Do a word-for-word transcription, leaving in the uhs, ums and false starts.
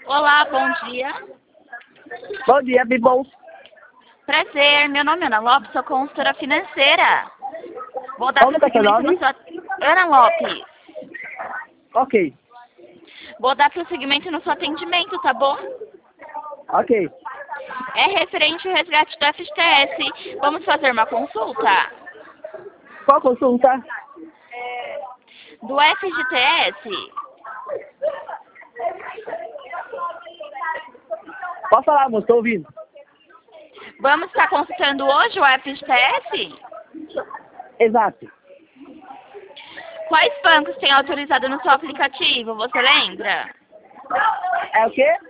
Olá, bom dia. Bom dia, Bibon. Prazer, meu nome é Ana Lopes, sou consultora financeira. Vou dar Qual é o seu prosseguimento nome? no sua... Ana Lopes. Ok, Vou dar prosseguimento no seu atendimento, tá bom? ok. É referente ao resgate do F G T S. Vamos fazer uma consulta? Qual consulta? Do F G T S? Pode falar, moço, estou ouvindo. Vamos estar consultando hoje o F G T S? Exato. Quais bancos têm autorizado no seu aplicativo, você lembra? É o quê?